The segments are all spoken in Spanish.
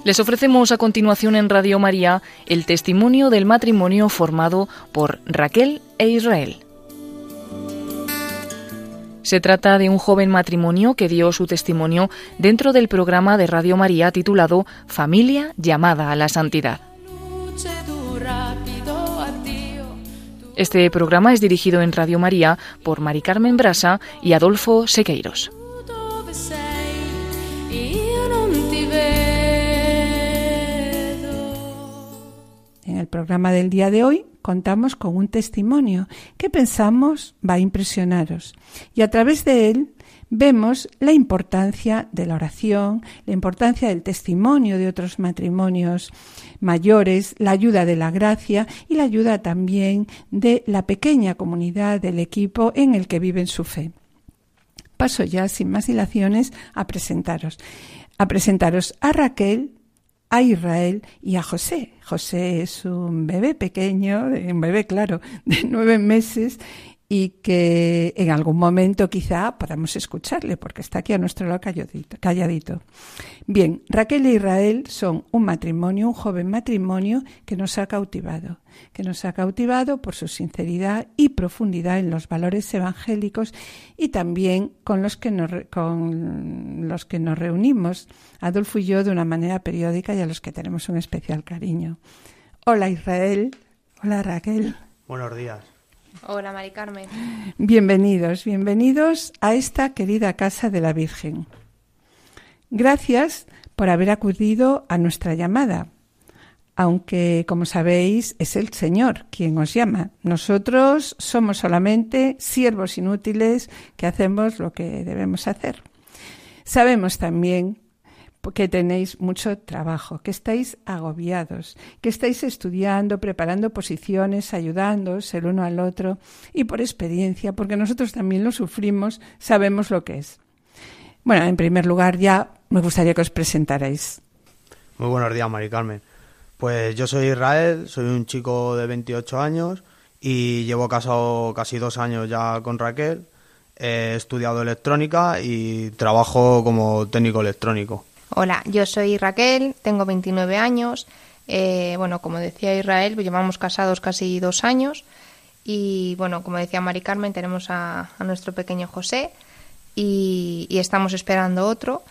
Les ofrecemos a continuación en Radio María el testimonio del matrimonio formado por Raquel e Israel. Se trata de un joven matrimonio que dio su testimonio dentro del programa de Radio María titulado Familia llamada a la santidad. Este programa es dirigido en Radio María por Mari Carmen Brasa y Adolfo Sequeiros. En el programa del día de hoy contamos con un testimonio que pensamos va a impresionaros, y a través de él vemos la importancia de la oración, la importancia del testimonio de otros matrimonios mayores, la ayuda de la gracia y la ayuda también de la pequeña comunidad del equipo en el que viven su fe. Paso ya sin más dilaciones a presentaros a Raquel, a Israel y a José. José es un bebé pequeño, de 9 meses, y que en algún momento quizá podamos escucharle, porque está aquí a nuestro lado calladito. Bien, Raquel e Israel son un matrimonio, un joven matrimonio que nos ha cautivado por su sinceridad y profundidad en los valores evangélicos, y también con los que nos reunimos, Adolfo y yo, de una manera periódica, y a los que tenemos un especial cariño. Hola Israel, hola Raquel. Buenos días. Hola, Mari Carmen. Bienvenidos a esta querida casa de la Virgen. Gracias por haber acudido a nuestra llamada, aunque, como sabéis, es el Señor quien os llama. Nosotros somos solamente siervos inútiles que hacemos lo que debemos hacer. Sabemos también que tenéis mucho trabajo, que estáis agobiados, que estáis estudiando, preparando posiciones, ayudándoos el uno al otro, y por experiencia, porque nosotros también lo sufrimos, sabemos lo que es. Bueno, en primer lugar ya me gustaría que os presentarais. Muy buenos días, Mari Carmen. Pues yo soy Israel, soy un chico de 28 años y llevo casado casi 2 años ya con Raquel. He estudiado electrónica y trabajo como técnico electrónico. Hola, yo soy Raquel, tengo 29 años. Como decía Israel, pues llevamos casados casi 2 años. Y bueno, como decía Mari Carmen, tenemos a nuestro pequeño José y estamos esperando otro.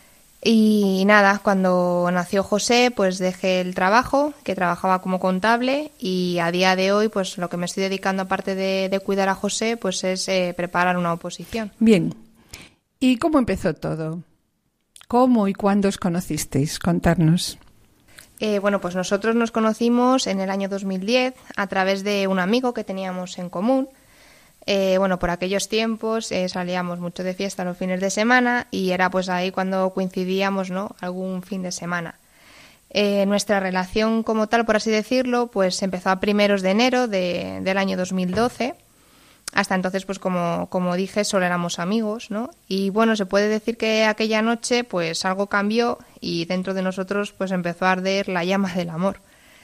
Y nada, cuando nació José, pues dejé el trabajo, que trabajaba como contable, y a día de hoy, pues lo que me estoy dedicando, aparte de cuidar a José, pues es preparar una oposición. Bien. ¿Y cómo empezó todo? ¿Cómo y cuándo os conocisteis? Contarnos. Pues nosotros nos conocimos en el año 2010 a través de un amigo que teníamos en común. Por aquellos tiempos salíamos mucho de fiesta los fines de semana y era pues ahí cuando coincidíamos, ¿no?, algún fin de semana. Nuestra relación como tal, por así decirlo, pues empezó a primeros de enero del año 2012. Hasta entonces, pues como dije, solo éramos amigos, ¿no? Y bueno, se puede decir que aquella noche pues algo cambió y dentro de nosotros pues empezó a arder la llama del amor.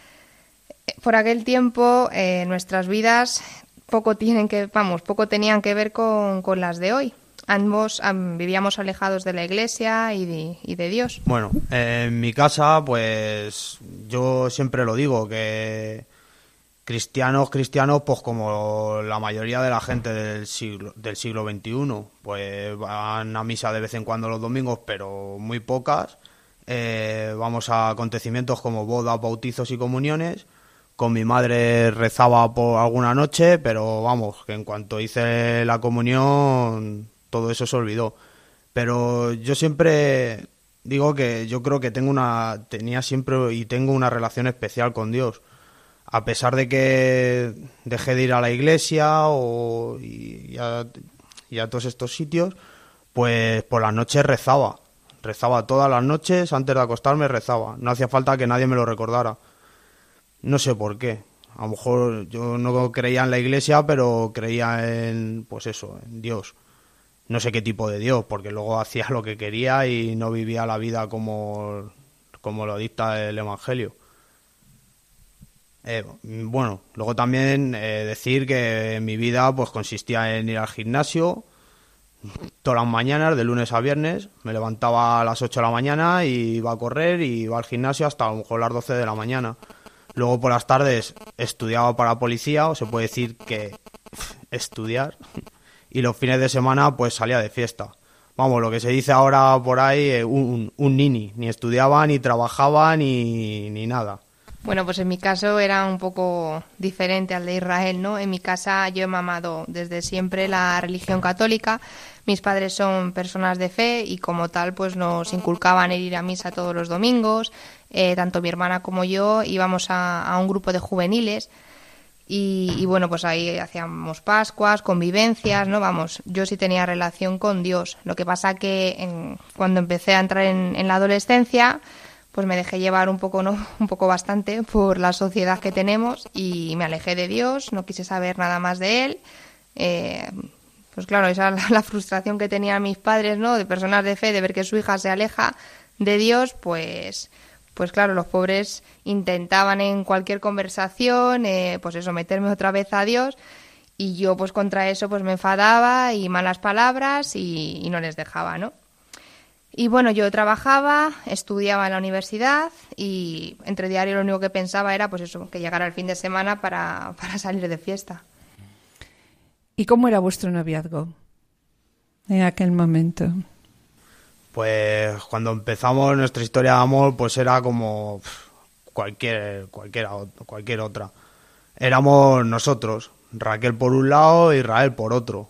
Por aquel tiempo nuestras vidas poco tenían que ver con las de hoy. Ambos vivíamos alejados de la iglesia y de Dios. Bueno, en mi casa, pues yo siempre lo digo, que cristianos, pues como la mayoría de la gente del siglo XXI, pues van a misa de vez en cuando los domingos, pero muy pocas. Vamos a acontecimientos como bodas, bautizos y comuniones. Con mi madre rezaba por alguna noche, pero vamos, que en cuanto hice la comunión, todo eso se olvidó. Pero yo siempre digo que yo creo que tenía siempre y tengo una relación especial con Dios. A pesar de que dejé de ir a la iglesia y a todos estos sitios, pues por las noches rezaba. Rezaba todas las noches, antes de acostarme rezaba. No hacía falta que nadie me lo recordara. No sé por qué. A lo mejor yo no creía en la iglesia, pero creía en Dios. No sé qué tipo de Dios, porque luego hacía lo que quería y no vivía la vida como lo dicta el Evangelio. Luego también decir que mi vida pues consistía en ir al gimnasio, todas las mañanas, de lunes a viernes, me levantaba a las 8 de la mañana y iba a correr y iba al gimnasio hasta a lo mejor las 12 de la mañana. Luego por las tardes estudiaba para policía, o se puede decir que estudiar, y los fines de semana pues salía de fiesta. Vamos, lo que se dice ahora por ahí, un nini, ni estudiaba, ni trabajaba, ni nada. Bueno, pues en mi caso era un poco diferente al de Israel, ¿no? En mi casa yo he mamado desde siempre la religión católica. Mis padres son personas de fe y como tal pues nos inculcaban el ir a misa todos los domingos. Tanto mi hermana como yo íbamos a un grupo de juveniles y bueno, pues ahí hacíamos Pascuas, convivencias, ¿no? Vamos, yo sí tenía relación con Dios. Lo que pasa que cuando empecé a entrar en la adolescencia, pues me dejé llevar un poco, ¿no? Un poco bastante por la sociedad que tenemos y me alejé de Dios, no quise saber nada más de Él. Pues claro, esa es la frustración que tenían mis padres, ¿no? De personas de fe, de ver que su hija se aleja de Dios, pues claro, los pobres intentaban en cualquier conversación, pues eso, meterme otra vez a Dios y yo pues contra eso pues me enfadaba y malas palabras y no les dejaba, ¿no? Y bueno, yo trabajaba, estudiaba en la universidad y entre diario lo único que pensaba era pues eso, que llegara el fin de semana para salir de fiesta. ¿Y cómo era vuestro noviazgo en aquel momento? Pues cuando empezamos nuestra historia de amor, pues era como cualquier otra. Éramos nosotros, Raquel por un lado y Israel por otro.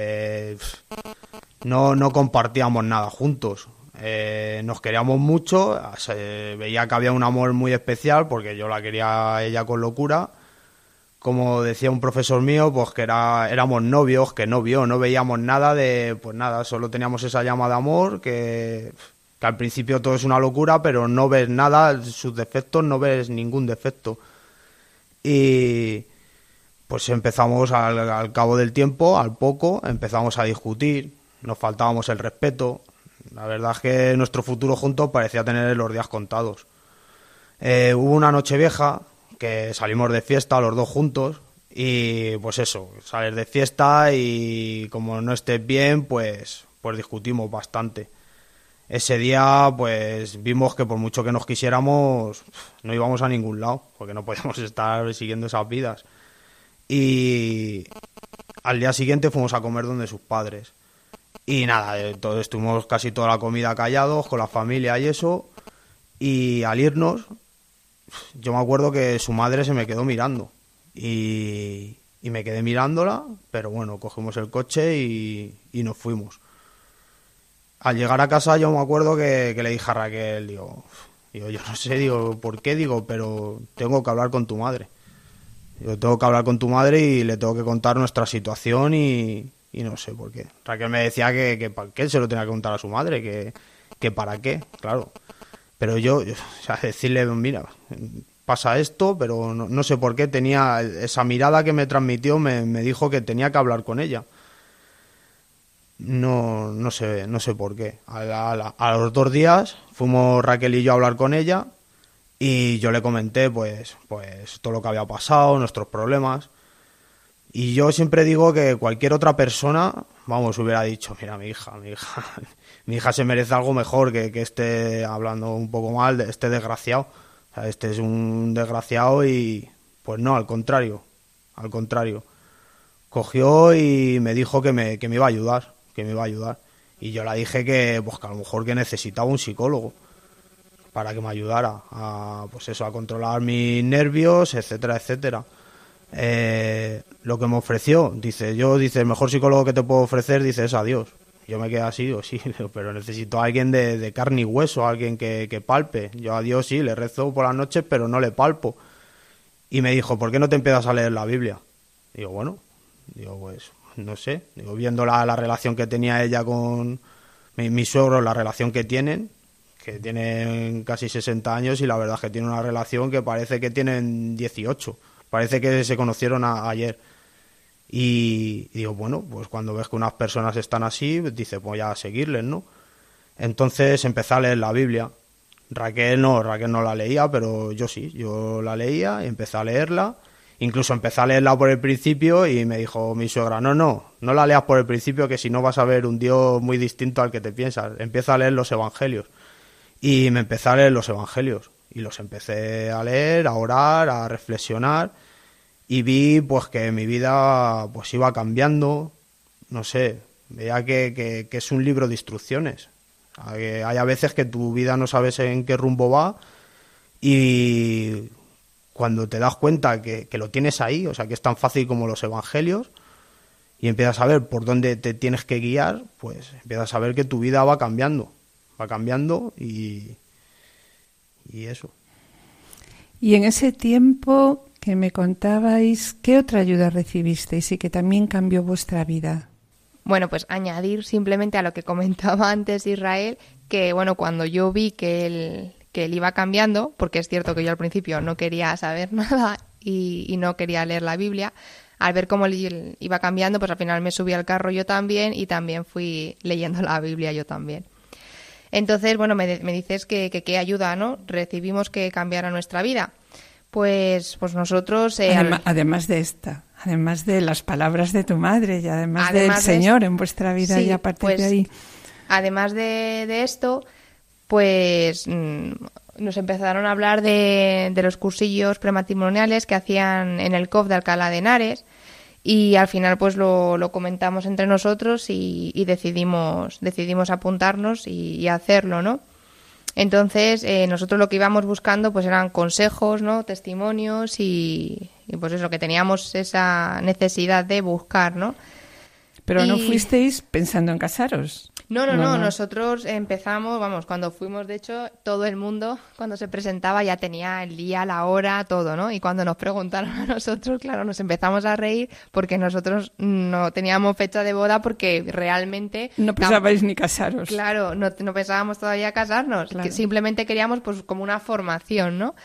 No compartíamos nada juntos. Nos queríamos mucho, se veía que había un amor muy especial porque yo la quería a ella con locura. Como decía un profesor mío, pues que éramos novios, que no veíamos nada pues nada, solo teníamos esa llama de amor, que al principio todo es una locura, pero no ves nada, sus defectos, no ves ningún defecto. Y pues empezamos al cabo del tiempo, al poco, empezamos a discutir, nos faltábamos el respeto. La verdad es que nuestro futuro juntos parecía tener los días contados. Hubo una noche vieja que salimos de fiesta los dos juntos y pues eso, sales de fiesta y como no estés bien, pues discutimos bastante. Ese día pues vimos que por mucho que nos quisiéramos no íbamos a ningún lado, porque no podíamos estar siguiendo esas vidas. Y al día siguiente fuimos a comer donde sus padres. Y nada, estuvimos casi toda la comida callados con la familia y eso, y al irnos yo me acuerdo que su madre se me quedó mirando y me quedé mirándola, pero bueno, cogimos el coche y nos fuimos. Al llegar a casa yo me acuerdo que le dije a Raquel, digo, yo no sé, ¿por qué? Pero tengo que hablar con tu madre. Tengo que hablar con tu madre y le tengo que contar nuestra situación y no sé por qué. Raquel me decía que para qué se lo tenía que contar a su madre, que para qué, claro. Pero yo o sea, decirle, mira, pasa esto, pero no sé por qué, tenía esa mirada que me transmitió, me dijo que tenía que hablar con ella. No sé por qué. A los 2 días fuimos Raquel y yo a hablar con ella y yo le comenté pues todo lo que había pasado, nuestros problemas. Y yo siempre digo que cualquier otra persona, vamos, hubiera dicho, mira, mi hija se merece algo mejor que esté hablando un poco mal de este desgraciado. O sea, este es un desgraciado y pues no, al contrario. Cogió y me dijo que me iba a ayudar, Y yo le dije que a lo mejor que necesitaba un psicólogo para que me ayudara a controlar mis nervios, etcétera, etcétera. Lo que me ofreció, dice, el mejor psicólogo que te puedo ofrecer, dice, es a Dios. Yo me quedé así, sí, pero necesito a alguien de carne y hueso, alguien que palpe. Yo a Dios sí, le rezo por las noches, pero no le palpo. Y me dijo, ¿por qué no te empiezas a leer la Biblia? Digo, bueno, pues no sé. Viendo la relación que tenía ella con mi suegro, la relación que tienen casi 60 años y la verdad es que tienen una relación que parece que tienen 18. Parece que se conocieron ayer. Y digo, bueno, pues cuando ves que unas personas están así, dice, pues ya a seguirles, ¿no? Entonces empecé a leer la Biblia. Raquel no la leía, pero yo sí, yo la leía y empecé a leerla Incluso empecé a leerla por el principio y me dijo mi suegra, no la leas por el principio, que si no vas a ver un Dios muy distinto al que te piensas. Empieza a leer los evangelios. Y me empecé a leer los evangelios. Y los empecé a leer, a orar, a reflexionar. Y vi pues que mi vida pues iba cambiando. No sé, veía que es un libro de instrucciones. Hay a veces que tu vida no sabes en qué rumbo va. Y cuando te das cuenta que lo tienes ahí, o sea, que es tan fácil como los evangelios, y empiezas a ver por dónde te tienes que guiar, pues empiezas a ver que tu vida va cambiando y eso. Y en ese tiempo que me contabais, ¿qué otra ayuda recibisteis y que también cambió vuestra vida? Bueno, pues añadir simplemente a lo que comentaba antes Israel, que bueno, cuando yo vi que él iba cambiando, porque es cierto que yo al principio no quería saber nada y no quería leer la Biblia, al ver cómo él iba cambiando, pues al final me subí al carro yo también y también fui leyendo la Biblia yo también. Entonces, bueno, me dices que qué ayuda, ¿no? Recibimos que cambiara nuestra vida. Pues nosotros... Además de las palabras de tu madre y además del Señor en vuestra vida, sí, y a partir pues, de ahí... Además de esto, pues nos empezaron a hablar de los cursillos prematrimoniales que hacían en el COF de Alcalá de Henares, y al final pues lo comentamos entre nosotros y decidimos apuntarnos y hacerlo, ¿no? Entonces nosotros lo que íbamos buscando pues eran consejos, ¿no? Testimonios y pues eso, que teníamos esa necesidad de buscar, ¿no? Pero no fuisteis pensando en casaros. No, nosotros empezamos, cuando fuimos, de hecho, todo el mundo, cuando se presentaba, ya tenía el día, la hora, todo, ¿no? Y cuando nos preguntaron a nosotros, claro, nos empezamos a reír porque nosotros no teníamos fecha de boda porque realmente... No pensabais ni casaros. Claro, no pensábamos todavía casarnos, claro. Que simplemente queríamos pues como una formación, ¿no?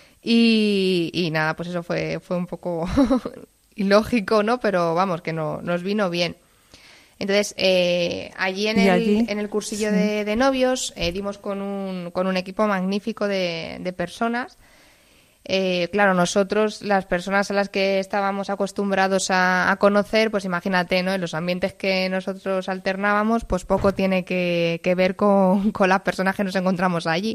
Y nada, pues eso fue un poco ilógico, ¿no? Pero vamos, que nos vino bien. Entonces, allí en el cursillo, sí, de novios dimos con un equipo magnífico de personas. Claro, nosotros, las personas a las que estábamos acostumbrados a conocer, pues imagínate, ¿no? En los ambientes que nosotros alternábamos, pues poco tiene que ver con las personas que nos encontramos allí.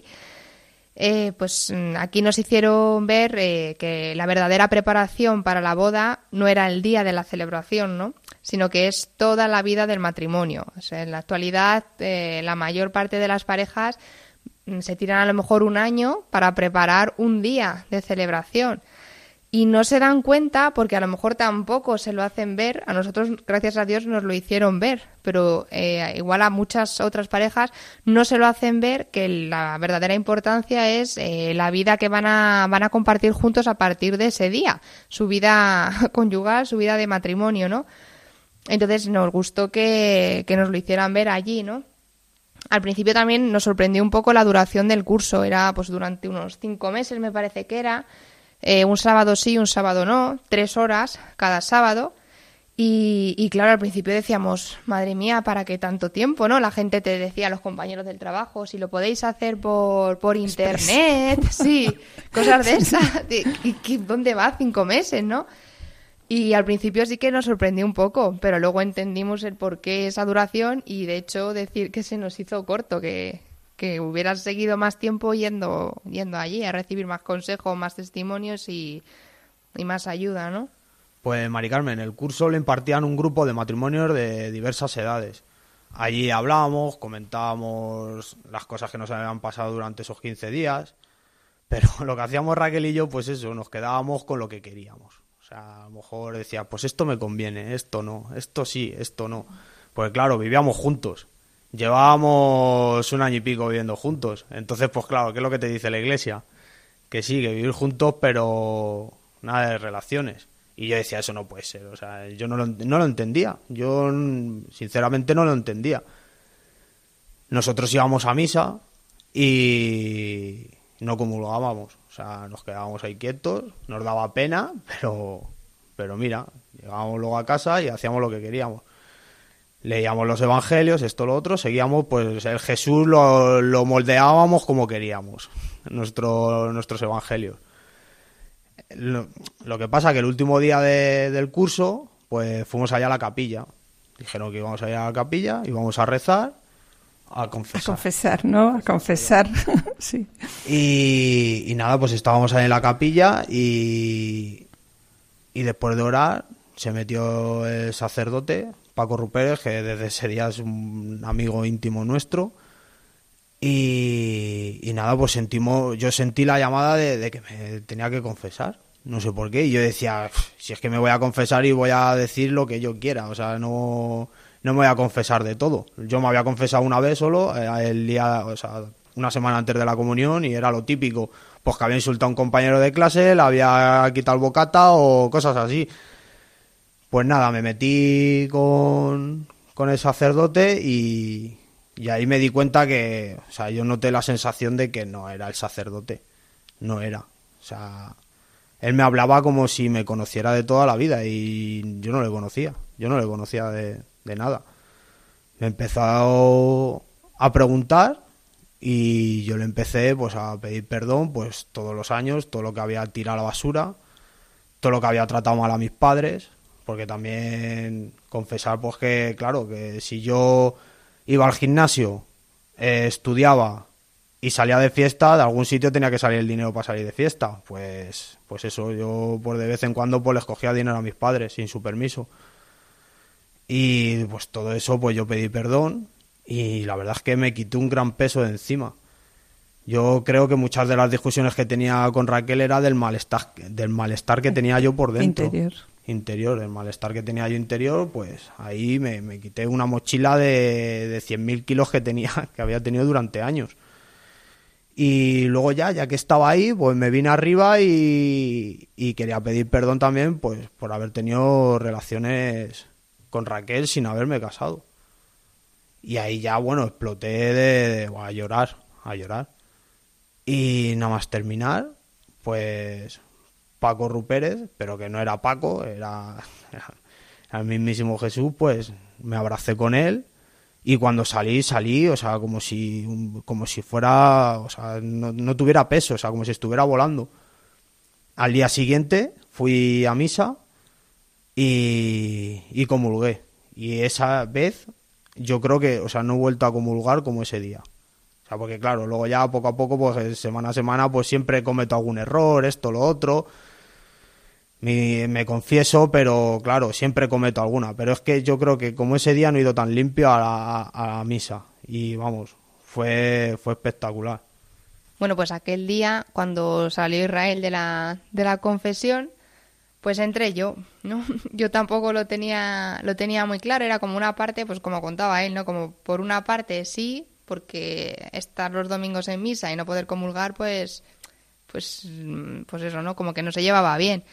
Pues aquí nos hicieron ver que la verdadera preparación para la boda no era el día de la celebración, ¿no? Sino que es toda la vida del matrimonio. O sea, en la actualidad la mayor parte de las parejas se tiran a lo mejor un año para preparar un día de celebración. Y no se dan cuenta porque a lo mejor tampoco se lo hacen ver. A nosotros, gracias a Dios, nos lo hicieron ver. Pero igual a muchas otras parejas no se lo hacen ver, que la verdadera importancia es la vida que van a compartir juntos a partir de ese día. Su vida conyugal, su vida de matrimonio, ¿no? Entonces nos gustó que nos lo hicieran ver allí, ¿no? Al principio también nos sorprendió un poco la duración del curso. Era pues durante unos 5 meses, me parece que era. Un sábado sí, un sábado no, 3 horas cada sábado. Y claro, al principio decíamos, madre mía, ¿para qué tanto tiempo, no? La gente te decía, los compañeros del trabajo, si lo podéis hacer por internet, sí, cosas de esas. ¿Y dónde va 5 meses, no? Y al principio sí que nos sorprendió un poco, pero luego entendimos el por qué esa duración y de hecho decir que se nos hizo corto, que hubieras seguido más tiempo yendo allí a recibir más consejos, más testimonios y más ayuda, ¿no? Pues Mari Carmen, el curso lo impartían un grupo de matrimonios de diversas edades. Allí hablábamos, comentábamos las cosas que nos habían pasado durante esos 15 días, pero lo que hacíamos Raquel y yo, pues eso, nos quedábamos con lo que queríamos. O sea, a lo mejor decía, pues esto me conviene, esto no, esto sí, esto no. Pues claro, vivíamos juntos. Llevábamos 1 año y pico viviendo juntos. Entonces, pues claro, ¿qué es lo que te dice la Iglesia? Que sí, que vivir juntos, pero nada de relaciones. Y yo decía, eso no puede ser. O sea, yo no lo entendía. Yo, sinceramente, no lo entendía. Nosotros íbamos a misa y no comulgábamos. O sea, nos quedábamos ahí quietos, nos daba pena, pero mira, llegábamos luego a casa y hacíamos lo que queríamos. Leíamos los evangelios, esto, lo otro, seguíamos, pues el Jesús lo moldeábamos como queríamos, nuestros evangelios. lo que pasa que el último día del curso, pues fuimos allá a la capilla. Dijeron que íbamos a ir a la capilla, íbamos a rezar, a confesar. A confesar, ¿no? A confesar, sí. Y nada, pues estábamos ahí en la capilla y después de orar se metió el sacerdote, Paco Rupérez, que desde ese día es un amigo íntimo nuestro. Y nada, pues yo sentí la llamada de que me tenía que confesar. No sé por qué. Y yo decía, si es que me voy a confesar y voy a decir lo que yo quiera. O sea, no me voy a confesar de todo. Yo me había confesado una vez solo, el día, o sea, una semana antes de la comunión, y era lo típico. Pues que había insultado a un compañero de clase, le había quitado el bocata o cosas así. Pues nada, me metí con el sacerdote y ahí me di cuenta que, o sea, yo noté la sensación de que no era el sacerdote. No era. O sea, él me hablaba como si me conociera de toda la vida y yo no le conocía. Yo no le conocía de nada. Me empezó a preguntar y yo le empecé pues a pedir perdón pues todos los años, todo lo que había tirado a la basura, todo lo que había tratado mal a mis padres, porque también confesar pues que, claro, que si yo iba al gimnasio, estudiaba y salía de fiesta, de algún sitio tenía que salir el dinero para salir de fiesta. Pues eso, yo pues de vez en cuando pues les cogía dinero a mis padres sin su permiso. Y pues todo eso pues yo pedí perdón y la verdad es que me quité un gran peso de encima. Yo creo que muchas de las discusiones que tenía con Raquel era del malestar que tenía yo por dentro. Interior, el malestar que tenía yo interior, pues ahí me quité una mochila de 100.000 kilos que había tenido durante años. Y luego ya que estaba ahí, pues me vine arriba y quería pedir perdón también pues por haber tenido relaciones con Raquel sin haberme casado. Y ahí ya, bueno, exploté a llorar. Y nada más terminar, pues Paco Rupérez, pero que no era Paco, era el mismísimo Jesús, pues me abracé con él y cuando salí, o sea, como si fuera, o sea, no tuviera peso, o sea, como si estuviera volando. Al día siguiente fui a misa y comulgué. Y esa vez yo creo que, o sea, no he vuelto a comulgar como ese día. O sea, porque claro, luego ya poco a poco, pues semana a semana, pues siempre cometo algún error, esto, lo otro. Me confieso, pero claro, siempre cometo alguna. Pero es que yo creo que como ese día no he ido tan limpio a la misa. Y vamos, fue espectacular. Bueno, pues aquel día, cuando salió Israel de la confesión, pues entré yo, ¿no? Yo tampoco lo tenía muy claro, era como una parte, pues como contaba él, ¿no? Como por una parte sí, porque estar los domingos en misa y no poder comulgar, pues eso, ¿no? Como que no se llevaba bien.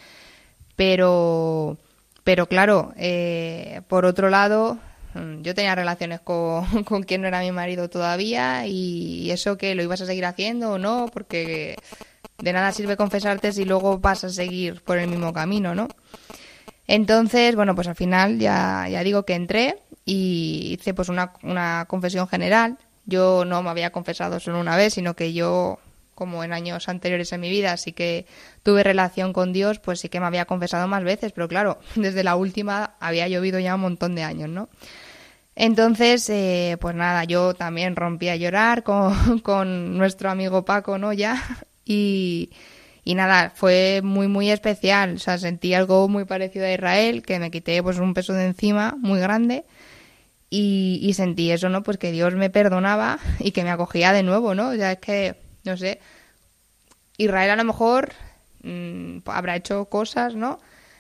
Pero claro, por otro lado, yo tenía relaciones con quien no era mi marido todavía y eso que lo ibas a seguir haciendo o no, porque de nada sirve confesarte si luego vas a seguir por el mismo camino, ¿no? Entonces, bueno, pues al final ya digo que entré y hice pues una confesión general. Yo no me había confesado solo una vez, sino que yo, como en años anteriores en mi vida, sí que tuve relación con Dios, pues sí que me había confesado más veces, pero claro, desde la última había llovido ya un montón de años, ¿no? Entonces, pues nada, yo también rompí a llorar con nuestro amigo Paco, ¿no? Ya, y nada, fue muy, muy especial, o sea, sentí algo muy parecido a Israel, que me quité pues un peso de encima muy grande. Y sentí eso, ¿no? Pues que Dios me perdonaba y que me acogía de nuevo, ¿no? O sea, es que, no sé, Israel a lo mejor habrá hecho cosas, ¿no?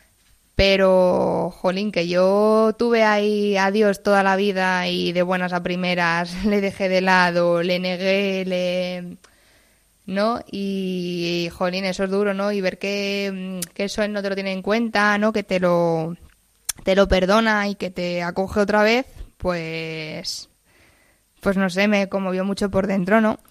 Pero, jolín, que yo tuve ahí a Dios toda la vida y de buenas a primeras le dejé de lado, le negué, ¿no? Y, jolín, eso es duro, ¿no? Y ver que eso él no te lo tiene en cuenta, ¿no? Que te lo perdona y que te acoge otra vez, pues no sé, me conmovió mucho por dentro, ¿no?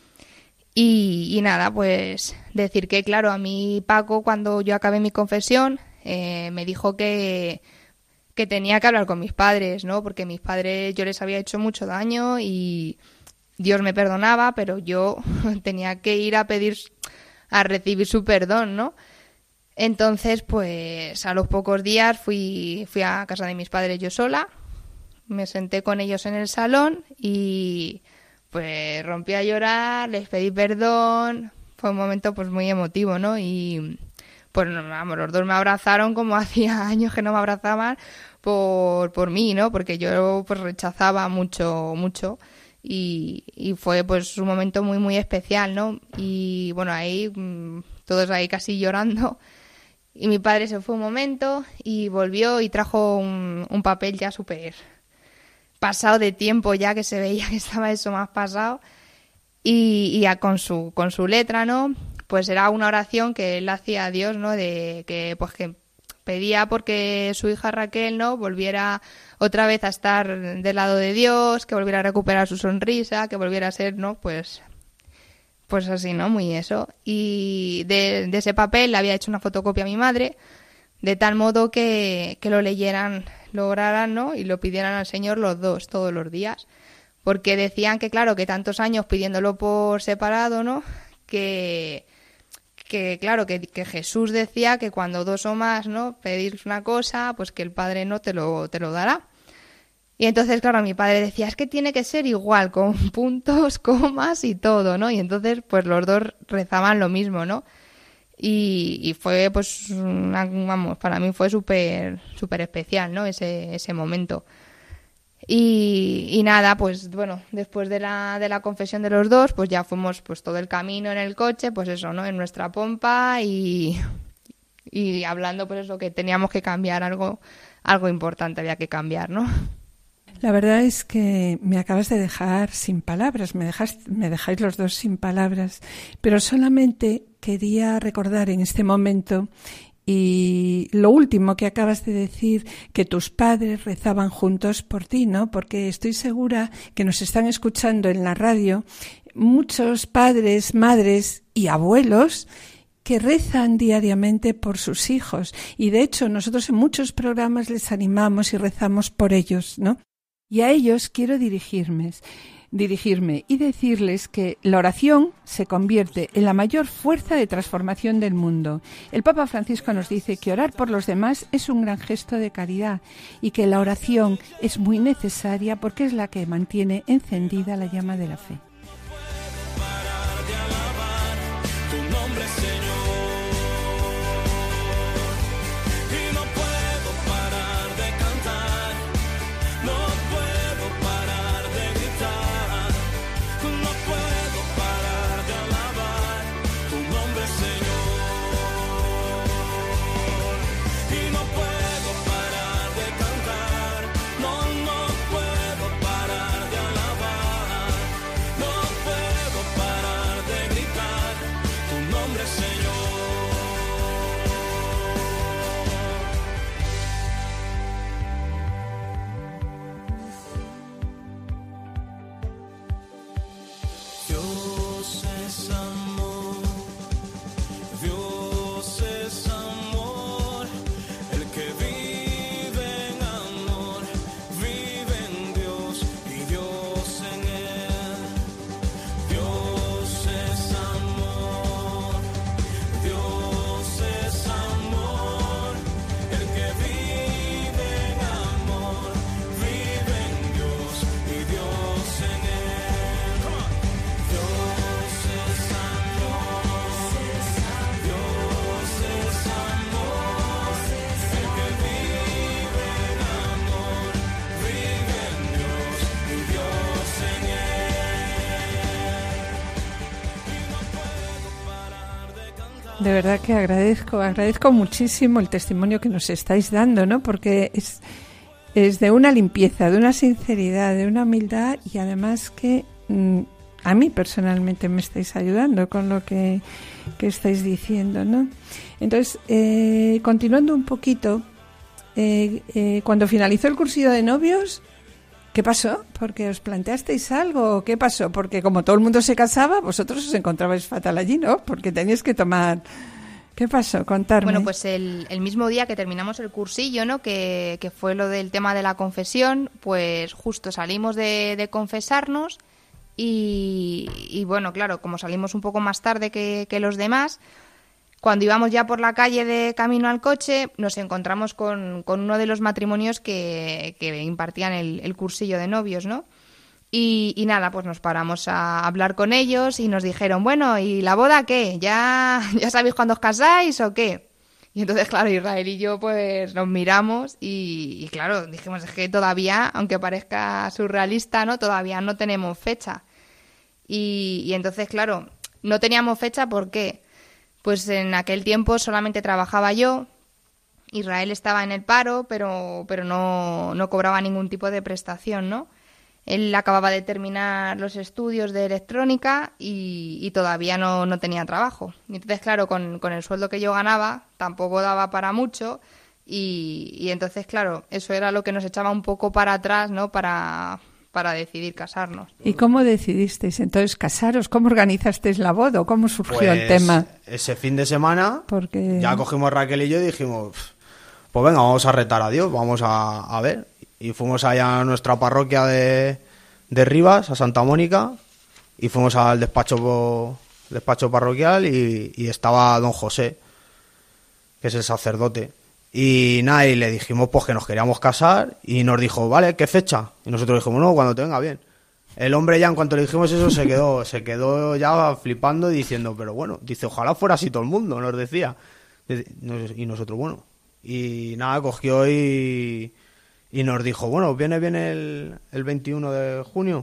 Y nada, pues decir que, claro, a mí Paco, cuando yo acabé mi confesión, me dijo que tenía que hablar con mis padres, ¿no? Porque mis padres, yo les había hecho mucho daño y Dios me perdonaba, pero yo tenía que ir a recibir su perdón, ¿no? Entonces, pues a los pocos días fui a casa de mis padres yo sola, me senté con ellos en el salón y pues rompí a llorar, les pedí perdón, fue un momento pues muy emotivo, ¿no? Y pues vamos, los dos me abrazaron como hacía años que no me abrazaban por mí, ¿no? Porque yo pues rechazaba mucho y fue pues un momento muy muy especial, ¿no? Y bueno, ahí todos ahí casi llorando. Y mi padre se fue un momento y volvió y trajo un papel ya súper pasado de tiempo, ya que se veía que estaba eso más pasado. Y ya con su letra, ¿no? Pues era una oración que él hacía a Dios, ¿no? De que pues que pedía porque su hija Raquel, ¿no? Volviera otra vez a estar del lado de Dios, que volviera a recuperar su sonrisa, que volviera a ser, ¿no? Pues así, ¿no? Muy eso. Y de ese papel le había hecho una fotocopia a mi madre, de tal modo que lo leyeran, lo oraran, ¿no? Y lo pidieran al Señor los dos, todos los días. Porque decían que, claro, que tantos años pidiéndolo por separado, ¿no? Que claro, que Jesús decía que cuando dos o más, ¿no? Pedís una cosa, pues que el Padre no te lo dará. Y entonces, claro, mi padre decía, es que tiene que ser igual, con puntos, comas y todo, ¿no? Y entonces, pues los dos rezaban lo mismo, ¿no? Y fue, pues, vamos, para mí fue súper especial, ¿no? Ese momento. Y nada, pues bueno, después de la confesión de los dos, pues ya fuimos pues todo el camino en el coche, pues eso, ¿no? En nuestra pompa y hablando, pues eso, que teníamos que cambiar algo importante, había que cambiar, ¿no? La verdad es que me acabas de dejar sin palabras, me dejáis los dos sin palabras, pero solamente quería recordar en este momento y lo último que acabas de decir, que tus padres rezaban juntos por ti, ¿no? Porque estoy segura que nos están escuchando en la radio muchos padres, madres y abuelos que rezan diariamente por sus hijos. Y de hecho nosotros en muchos programas les animamos y rezamos por ellos, ¿no? Y a ellos quiero dirigirme y decirles que la oración se convierte en la mayor fuerza de transformación del mundo. El Papa Francisco nos dice que orar por los demás es un gran gesto de caridad y que la oración es muy necesaria porque es la que mantiene encendida la llama de la fe. De verdad que agradezco muchísimo el testimonio que nos estáis dando, ¿no? Porque es de una limpieza, de una sinceridad, de una humildad y además que a mí personalmente me estáis ayudando con lo que estáis diciendo, ¿no? Entonces, continuando un poquito, cuando finalizó el cursillo de novios, ¿qué pasó? ¿Porque os planteasteis algo? ¿Qué pasó? Porque como todo el mundo se casaba, vosotros os encontrabais fatal allí, ¿no? Porque teníais que tomar... ¿Qué pasó? Contarme. Bueno, pues el mismo día que terminamos el cursillo, ¿no? Que fue lo del tema de la confesión, pues justo salimos de confesarnos y bueno, claro, como salimos un poco más tarde que los demás, Cuando íbamos ya por la calle de camino al coche, nos encontramos con uno de los matrimonios que impartían el cursillo de novios, ¿no? Y nada, pues nos paramos a hablar con ellos y nos dijeron, bueno, ¿y la boda qué? ¿Ya sabéis cuándo os casáis o qué? Y entonces, claro, Israel y yo pues nos miramos y claro, dijimos, es que todavía, aunque parezca surrealista, ¿no? Todavía no tenemos fecha. Y entonces, claro, no teníamos fecha, ¿por qué? Pues en aquel tiempo solamente trabajaba yo, Israel estaba en el paro, pero no cobraba ningún tipo de prestación, ¿no? Él acababa de terminar los estudios de electrónica y todavía no tenía trabajo. Y entonces, claro, con el sueldo que yo ganaba tampoco daba para mucho y entonces, claro, eso era lo que nos echaba un poco para atrás, ¿no? Para decidir casarnos. ¿Y cómo decidisteis entonces casaros? ¿Cómo organizasteis la boda? ¿Cómo surgió el tema? Ese fin de semana Porque ya cogimos Raquel y yo y dijimos, pues venga, vamos a retar a Dios, vamos a ver. Y fuimos allá a nuestra parroquia de Rivas, a Santa Mónica, y fuimos al despacho parroquial y estaba don José, que es el sacerdote. Y nada, y le dijimos pues que nos queríamos casar y nos dijo, vale, ¿qué fecha? Y nosotros dijimos, no, cuando te venga bien. El hombre ya en cuanto le dijimos eso se quedó ya flipando diciendo, pero bueno, dice, ojalá fuera así todo el mundo, nos decía. Y nosotros, bueno. Y nada, cogió y nos dijo, bueno, viene bien el 21 de junio.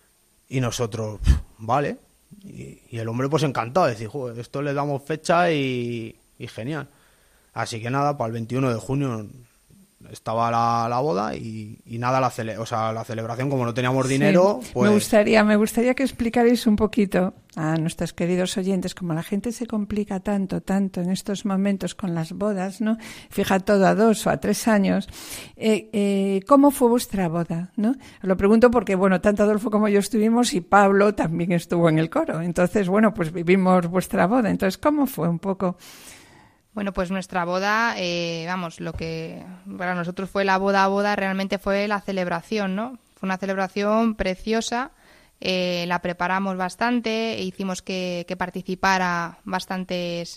Y nosotros, vale. Y el hombre pues encantado, decir, joder, esto le damos fecha y genial. Así que nada, para el 21 de junio estaba la boda y nada, la celebración, como no teníamos dinero, sí. pues... Me gustaría que explicarais un poquito a nuestros queridos oyentes, como la gente se complica tanto en estos momentos con las bodas, ¿no? Fija todo a 2 o a 3 años. ¿Cómo fue vuestra boda, no? Os lo pregunto porque, bueno, tanto Adolfo como yo estuvimos y Pablo también estuvo en el coro. Entonces, bueno, pues vivimos vuestra boda. Entonces, ¿cómo fue un poco? Bueno, pues nuestra boda, lo que para nosotros fue la boda realmente fue la celebración, ¿no? Fue una celebración preciosa, la preparamos bastante, hicimos que participara bastante,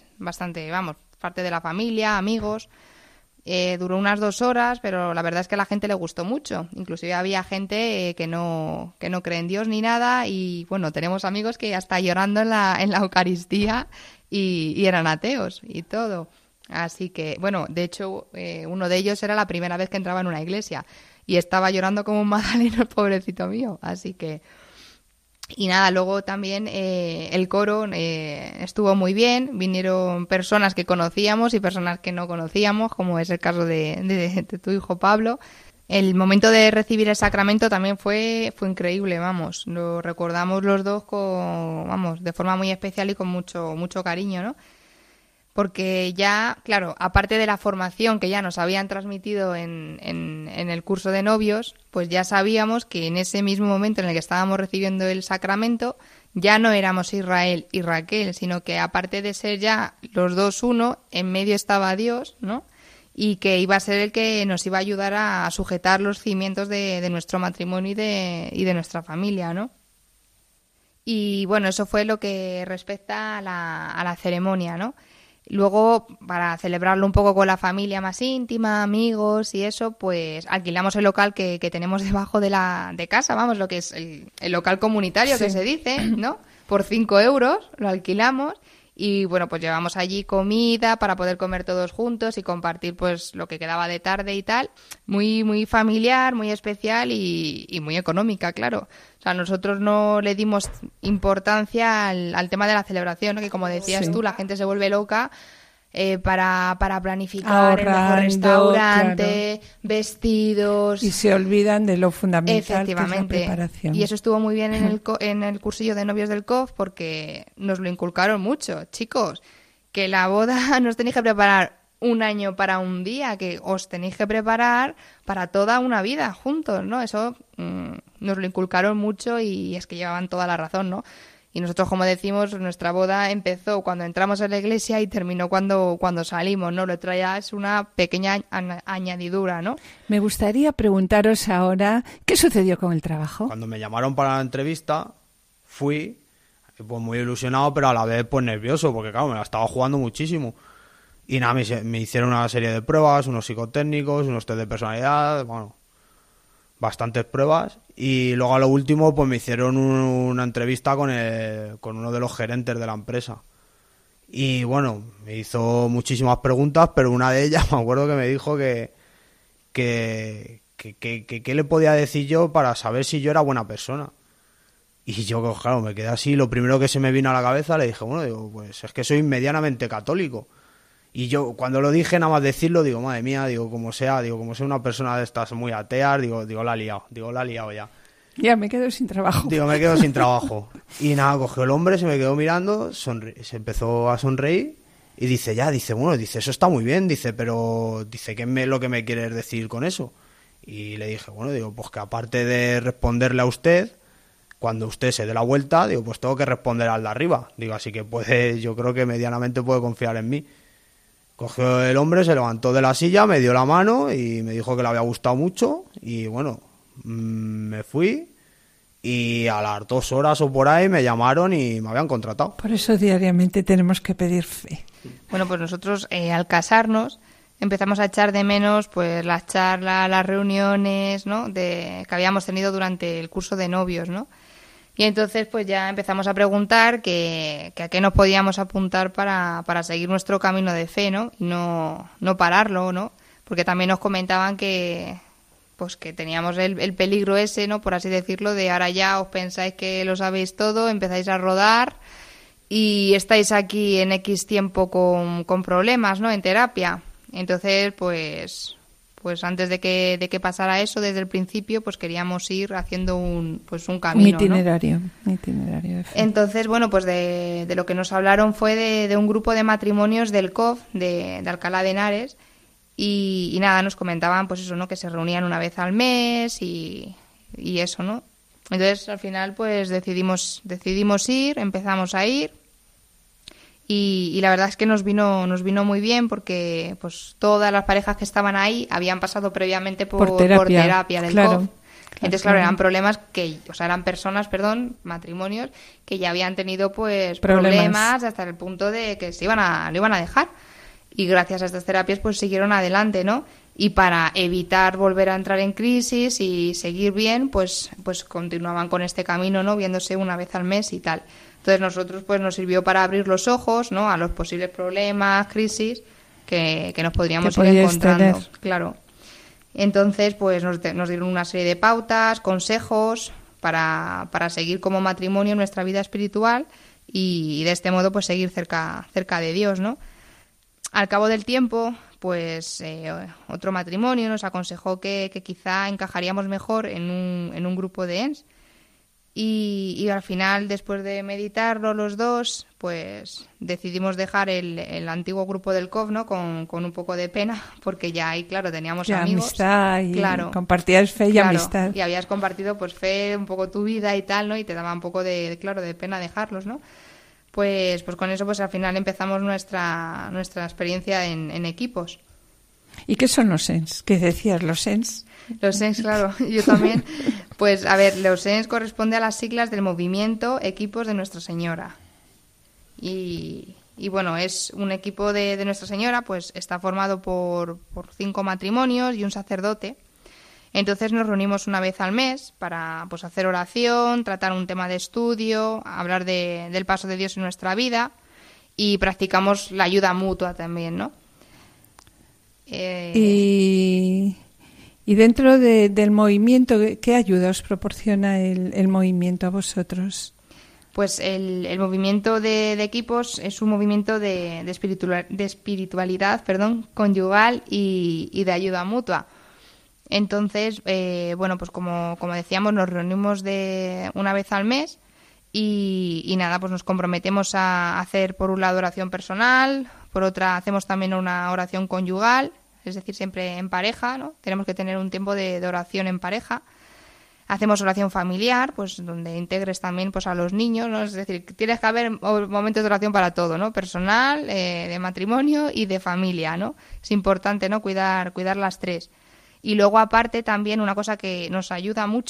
parte de la familia, amigos. Duró unas 2 horas, pero la verdad es que a la gente le gustó mucho. Inclusive había gente que no cree en Dios ni nada y, bueno, tenemos amigos que hasta llorando en la Eucaristía y eran ateos y todo. Así que, bueno, de hecho, uno de ellos era la primera vez que entraba en una iglesia y estaba llorando como un magdaleno, el pobrecito mío. Así que... Y nada, luego también el coro estuvo muy bien, vinieron personas que conocíamos y personas que no conocíamos, como es el caso de tu hijo Pablo. El momento de recibir el sacramento también fue increíble, vamos, lo recordamos los dos de forma muy especial y con mucho cariño, ¿no? Porque ya, claro, aparte de la formación que ya nos habían transmitido en el curso de novios, pues ya sabíamos que en ese mismo momento en el que estábamos recibiendo el sacramento, ya no éramos Israel y Raquel, sino que aparte de ser ya los dos uno, en medio estaba Dios, ¿no? Y que iba a ser el que nos iba a ayudar a sujetar los cimientos de nuestro matrimonio y de nuestra familia, ¿no? Y bueno, eso fue lo que respecta a la ceremonia, ¿no? Luego, para celebrarlo un poco con la familia más íntima, amigos y eso, pues alquilamos el local que tenemos debajo de casa, vamos, lo que es el local comunitario, sí, que se dice, ¿no? Por 5 euros lo alquilamos y, bueno, pues llevamos allí comida para poder comer todos juntos y compartir, pues, lo que quedaba de tarde y tal. Muy, muy familiar, muy especial y muy económica, claro. O sea, nosotros no le dimos importancia al tema de la celebración, ¿no? Que como decías sí, tú, la gente se vuelve loca para planificar el mejor restaurante, claro, vestidos... Y se olvidan de lo fundamental, que es la preparación. Y eso estuvo muy bien en el cursillo de novios del COF porque nos lo inculcaron mucho. Chicos, que la boda nos tenéis que preparar un año para un día, que os tenéis que preparar para toda una vida juntos, ¿no? Eso nos lo inculcaron mucho y es que llevaban toda la razón, ¿no? Y nosotros, como decimos, nuestra boda empezó cuando entramos en la iglesia y terminó cuando salimos, ¿no? Lo otro ya es una pequeña añadidura, ¿no? Me gustaría preguntaros ahora, ¿qué sucedió con el trabajo? Cuando me llamaron para la entrevista, fui, Y pues muy ilusionado, pero a la vez pues nervioso, porque claro, me la estaba jugando muchísimo. Y nada, me hicieron una serie de pruebas, unos psicotécnicos, unos test de personalidad, bueno, bastantes pruebas. Y luego a lo último pues me hicieron una entrevista con uno de los gerentes de la empresa. Y bueno, me hizo muchísimas preguntas, pero una de ellas me acuerdo que me dijo que qué le podía decir yo para saber si yo era buena persona. Y yo, claro, me quedé así. Lo primero que se me vino a la cabeza, le dije, bueno, digo, pues es que soy medianamente católico. Y yo, cuando lo dije, nada más decirlo, digo, madre mía, digo, como sea una persona de estas muy ateas, digo, la he liado ya. Ya me quedo sin trabajo. Digo, me quedo sin trabajo. Y nada, cogió el hombre, se me quedó mirando, se empezó a sonreír y dice, bueno, eso está muy bien, dice, pero dice, ¿qué es lo que me quieres decir con eso? Y le dije, bueno, digo, pues que aparte de responderle a usted, cuando usted se dé la vuelta, digo, pues tengo que responder al de arriba. Digo, así que yo creo que medianamente puede confiar en mí. Cogió el hombre, se levantó de la silla, me dio la mano y me dijo que le había gustado mucho. Y bueno, me fui y a las 2 horas o por ahí me llamaron y me habían contratado. Por eso diariamente tenemos que pedir fe. Bueno, pues nosotros al casarnos empezamos a echar de menos pues las charlas, las reuniones, ¿no? que habíamos tenido durante el curso de novios, ¿no? Y entonces pues ya empezamos a preguntar que a qué nos podíamos apuntar para seguir nuestro camino de fe, ¿no? Y no pararlo, ¿no? Porque también nos comentaban que pues que teníamos el peligro ese, ¿no? Por así decirlo, de ahora ya os pensáis que lo sabéis todo, empezáis a rodar y estáis aquí en X tiempo con problemas, ¿no? En terapia. Entonces, pues antes de que pasara eso, desde el principio, pues queríamos ir haciendo un camino, un itinerario, ¿no? Un itinerario de fe. Entonces, bueno, pues de lo que nos hablaron fue de un grupo de matrimonios del COF, de Alcalá de Henares, y nada, nos comentaban, pues eso, ¿no? Que se reunían una vez al mes y eso, ¿no? Entonces, al final, pues decidimos ir, empezamos a ir. Y la verdad es que nos vino muy bien porque pues todas las parejas que estaban ahí habían pasado previamente por terapia del COF. Entonces, claro, eran matrimonios que ya habían tenido pues problemas hasta el punto de que lo iban a dejar. Y gracias a estas terapias pues siguieron adelante, ¿no? Y para evitar volver a entrar en crisis y seguir bien, pues continuaban con este camino, ¿no? Viéndose una vez al mes y tal. Entonces nosotros pues nos sirvió para abrir los ojos, ¿no? A los posibles problemas, crisis que nos podríamos ir encontrando. Tener. Claro. Entonces pues nos dieron una serie de pautas, consejos para seguir como matrimonio en nuestra vida espiritual y de este modo pues seguir cerca de Dios, ¿no? Al cabo del tiempo, pues otro matrimonio nos aconsejó que quizá encajaríamos mejor en un grupo de ENS. Y al final, después de meditarlo los dos, pues decidimos dejar el antiguo grupo del COF, ¿no? Con un poco de pena, porque ya ahí, claro, teníamos amigos. Amistad y compartías fe y amistad. Y habías compartido pues fe, un poco tu vida y tal, ¿no? Y te daba un poco de pena dejarlos, ¿no? Pues con eso pues al final empezamos nuestra experiencia en equipos. ¿Y qué son los ENS? ¿Qué decías, los ENS? Los ENS, claro, yo también. Pues a ver, los ENS corresponde a las siglas del movimiento Equipos de Nuestra Señora. Y bueno, es un equipo de Nuestra Señora, pues está formado por 5 matrimonios y un sacerdote. Entonces nos reunimos una vez al mes para pues hacer oración, tratar un tema de estudio, hablar del paso de Dios en nuestra vida y practicamos la ayuda mutua también, ¿no? Y dentro del movimiento, ¿qué ayuda os proporciona el movimiento a vosotros? Pues el movimiento de equipos es un movimiento de espiritualidad, conyugal y de ayuda mutua. Entonces, bueno, pues como decíamos, nos reunimos una vez al mes y nada, pues nos comprometemos a hacer por un lado oración personal, por otra hacemos también una oración conyugal, es decir, siempre en pareja, ¿no? Tenemos que tener un tiempo de oración en pareja. Hacemos oración familiar, pues donde integres también pues a los niños, ¿no? Es decir, tienes que haber momentos de oración para todo, ¿no? Personal, de matrimonio y de familia, ¿no? Es importante, ¿no? Cuidar las tres. Y luego, aparte, también una cosa que nos ayuda mucho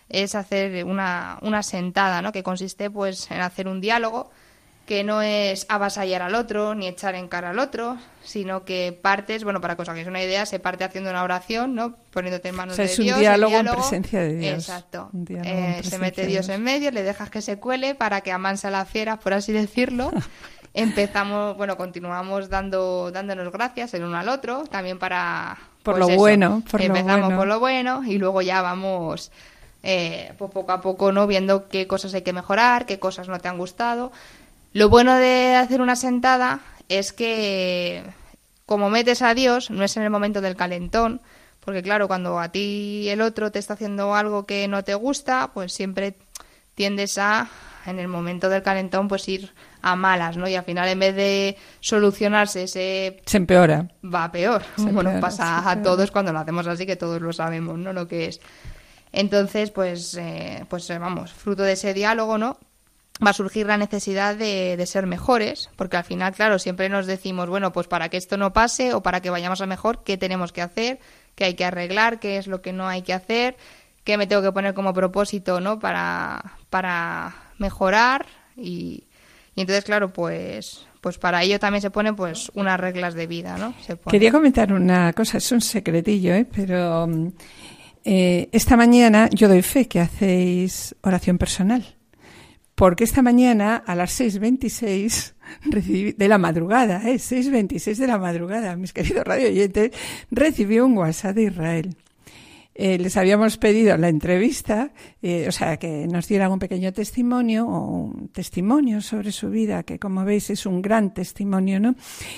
es hacer una sentada, ¿no? Que consiste pues en hacer un diálogo que no es avasallar al otro ni echar en cara al otro, sino que partes, bueno, para que os hagáis una idea, se parte haciendo una oración, ¿no? Poniéndote en manos de Dios. Es un diálogo en presencia de Dios. Exacto. Se mete Dios en medio, le dejas que se cuele para que amanse a las fieras, por así decirlo. Continuamos dándonos gracias el uno al otro, también para... Por lo bueno. Empezamos por lo bueno y luego ya vamos... pues poco a poco, ¿no? Viendo qué cosas hay que mejorar, qué cosas no te han gustado. Lo bueno de hacer una sentada es que, como metes a Dios, no es en el momento del calentón, porque claro, cuando a ti el otro te está haciendo algo que no te gusta, pues siempre tiendes a, en el momento del calentón, pues ir a malas, ¿no? Y al final, en vez de solucionarse se empeora. Va peor. Bueno, pasa a todos cuando lo hacemos así, que todos lo sabemos, ¿no? Lo que es. Entonces, pues vamos, fruto de ese diálogo, ¿no? Va a surgir la necesidad de ser mejores, porque al final, claro, siempre nos decimos, bueno, pues para que esto no pase o para que vayamos a mejor, ¿qué tenemos que hacer? ¿Qué hay que arreglar? ¿Qué es lo que no hay que hacer? ¿Qué me tengo que poner como propósito, ¿no? Para mejorar y entonces, claro, pues para ello también se ponen pues unas reglas de vida, ¿no? Quería comentar una cosa, es un secretillo, pero esta mañana yo doy fe que hacéis oración personal. Porque esta mañana a las 6:26 de la madrugada, 6:26 de la madrugada, mis queridos radio oyentes, recibí un WhatsApp de Israel. Les habíamos pedido la entrevista, que nos dieran un pequeño testimonio o un testimonio sobre su vida, que como veis es un gran testimonio, ¿no?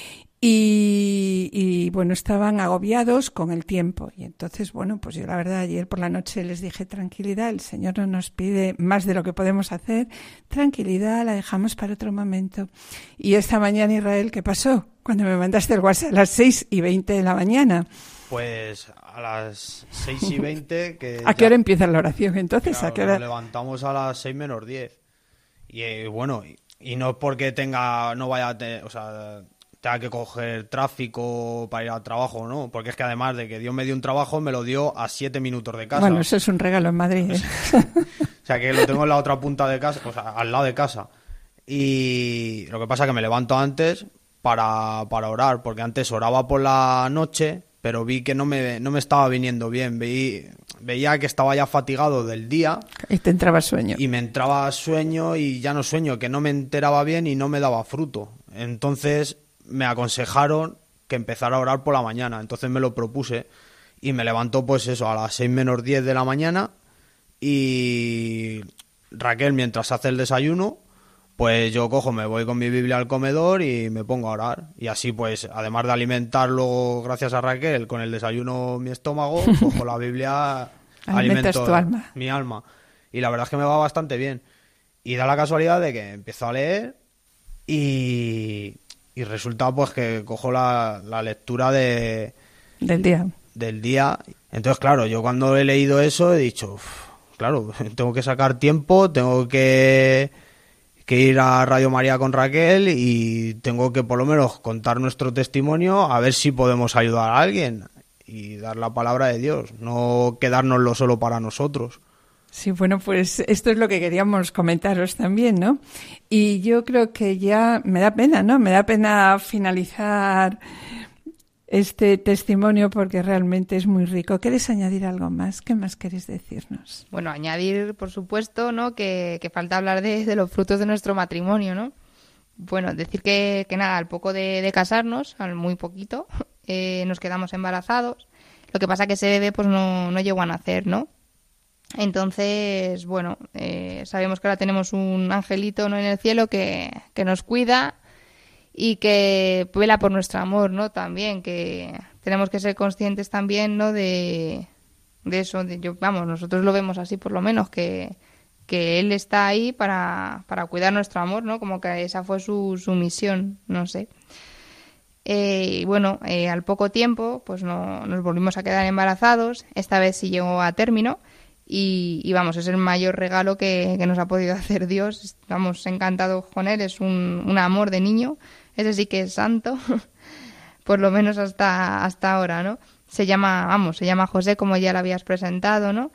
Y bueno, estaban agobiados con el tiempo. Y entonces, bueno, pues yo la verdad ayer por la noche les dije, tranquilidad, el Señor no nos pide más de lo que podemos hacer. Tranquilidad, la dejamos para otro momento. Y esta mañana, Israel, ¿qué pasó? Cuando me mandaste el WhatsApp a las 6:20 de la mañana. Pues a las 6:20... que ¿A qué hora empieza la oración entonces? Claro, ¿A qué hora? Nos levantamos a las 6 menos 10. Y bueno, y no es porque tenga que coger tráfico para ir al trabajo, ¿no? Porque es que además de que Dios me dio un trabajo, me lo dio a 7 minutos de casa. Bueno, eso es un regalo en Madrid, ¿eh? O sea, que lo tengo en la otra punta de casa, o sea, al lado de casa. Y lo que pasa es que me levanto antes para orar, porque antes oraba por la noche, pero vi que no me estaba viniendo bien. Veía que estaba ya fatigado del día. Y te entraba sueño. Y me entraba sueño y ya no sueño, que no me enteraba bien y no me daba fruto. Entonces me aconsejaron que empezara a orar por la mañana, entonces me lo propuse y me levanto pues eso a las 6 menos 10 de la mañana y Raquel mientras hace el desayuno pues yo me voy con mi Biblia al comedor y me pongo a orar y así pues además de alimentar luego gracias a Raquel con el desayuno mi estómago, cojo la Biblia, alimento tu alma. Mi alma y la verdad es que me va bastante bien y da la casualidad de que empiezo a leer y resulta pues que cojo la lectura del día. Entonces, claro, yo cuando he leído eso he dicho, claro, tengo que sacar tiempo, tengo que ir a Radio María con Raquel y tengo que por lo menos contar nuestro testimonio a ver si podemos ayudar a alguien y dar la palabra de Dios, no quedárnoslo solo para nosotros. Sí, bueno, pues esto es lo que queríamos comentaros también, ¿no? Y yo creo que ya me da pena, ¿no? Me da pena finalizar este testimonio porque realmente es muy rico. ¿Queréis añadir algo más? ¿Qué más queréis decirnos? Bueno, añadir, por supuesto, ¿no? Que falta hablar de los frutos de nuestro matrimonio, ¿no? Bueno, decir que nada, al poco de casarnos, al muy poquito, nos quedamos embarazados. Lo que pasa que ese bebé pues no llegó a nacer, ¿no? Entonces, bueno, sabemos que ahora tenemos un angelito, ¿no?, en el cielo que nos cuida y que vela por nuestro amor, ¿no? También, que tenemos que ser conscientes también, ¿no?, de eso. Nosotros lo vemos así por lo menos, que él está ahí para cuidar nuestro amor, ¿no? Como que esa fue su misión, no sé. Y bueno, al poco tiempo, pues nos volvimos a quedar embarazados. Esta vez sí llegó a término. Y vamos, es el mayor regalo que nos ha podido hacer Dios. Estamos encantados con él, es un amor de niño. Ese sí que es santo, por lo menos hasta ahora, ¿no? Se llama José, como ya lo habías presentado, ¿no?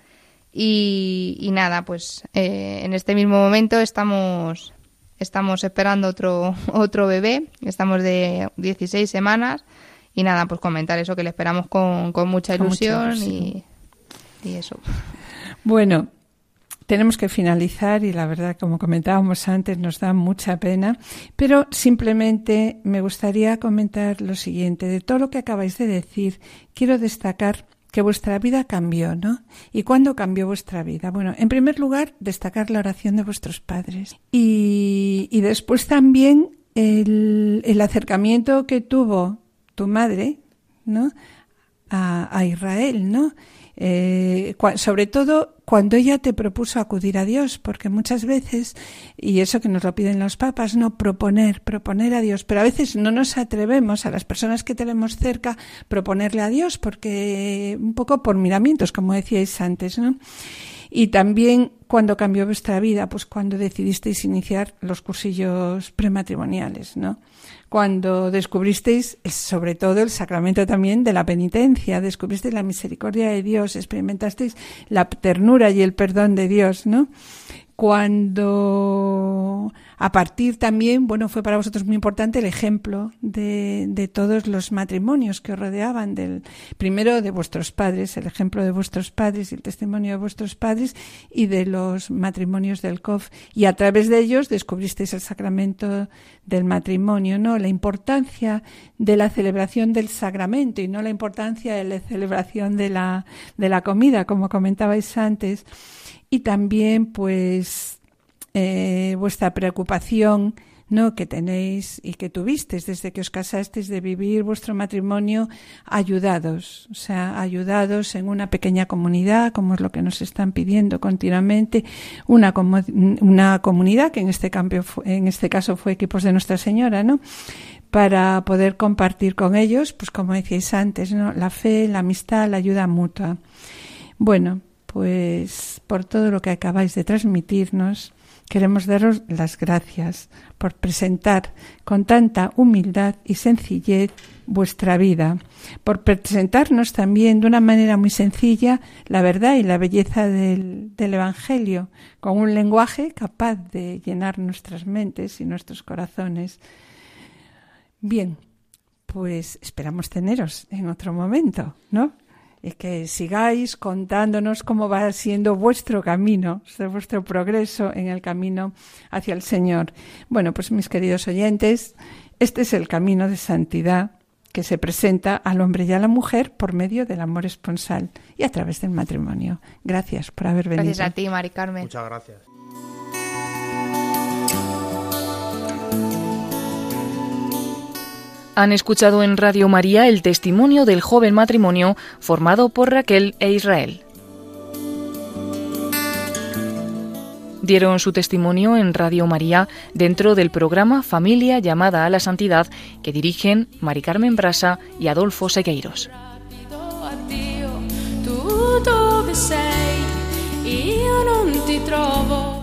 Y nada, pues en este mismo momento estamos esperando otro bebé, estamos de 16 semanas y nada, pues comentar eso, que le esperamos con mucha ilusión y eso. Bueno, tenemos que finalizar y la verdad, como comentábamos antes, nos da mucha pena, pero simplemente me gustaría comentar lo siguiente. De todo lo que acabáis de decir, quiero destacar que vuestra vida cambió, ¿no? ¿Y cuándo cambió vuestra vida? Bueno, en primer lugar, destacar la oración de vuestros padres y después también el acercamiento que tuvo tu madre, ¿no? A Israel, ¿no? Sobre todo cuando ella te propuso acudir a Dios, porque muchas veces, y eso que nos lo piden los papas, no proponer a Dios, pero a veces no nos atrevemos a las personas que tenemos cerca proponerle a Dios, porque un poco por miramientos, como decíais antes, ¿no? Y también cuando cambió vuestra vida, pues cuando decidisteis iniciar los cursillos prematrimoniales, ¿no? Cuando descubristeis, sobre todo, el sacramento también de la penitencia, descubristeis la misericordia de Dios, experimentasteis la ternura y el perdón de Dios, ¿no? Cuando, a partir también, bueno, fue para vosotros muy importante el ejemplo de todos los matrimonios que os rodeaban, primero de vuestros padres, el ejemplo de vuestros padres y el testimonio de vuestros padres y de los matrimonios del COF. Y a través de ellos descubristeis el sacramento del matrimonio, ¿no? La importancia de la celebración del sacramento y no la importancia de la celebración de la comida, como comentabais antes. Y también, pues, vuestra preocupación, ¿no?, que tenéis y que tuvisteis desde que os casasteis, de vivir vuestro matrimonio ayudados, o sea, ayudados en una pequeña comunidad, como es lo que nos están pidiendo continuamente, una comunidad que en este caso fue Equipos de Nuestra Señora, ¿no?, para poder compartir con ellos, pues como decíais antes, ¿no?, la fe, la amistad, la ayuda mutua. Bueno, pues por todo lo que acabáis de transmitirnos, queremos daros las gracias por presentar con tanta humildad y sencillez vuestra vida, por presentarnos también de una manera muy sencilla la verdad y la belleza del Evangelio, con un lenguaje capaz de llenar nuestras mentes y nuestros corazones. Bien, pues esperamos teneros en otro momento, ¿no? Y que sigáis contándonos cómo va siendo vuestro camino, vuestro progreso en el camino hacia el Señor. Bueno, pues mis queridos oyentes, este es el camino de santidad que se presenta al hombre y a la mujer por medio del amor esponsal y a través del matrimonio. Gracias por haber venido. Gracias a ti, Mari Carmen. Muchas gracias. Han escuchado en Radio María el testimonio del joven matrimonio formado por Raquel e Israel. Dieron su testimonio en Radio María dentro del programa Familia llamada a la Santidad, que dirigen Mari Carmen Brasa y Adolfo Sequeiros. Tu dove sei? Io non ti trovo.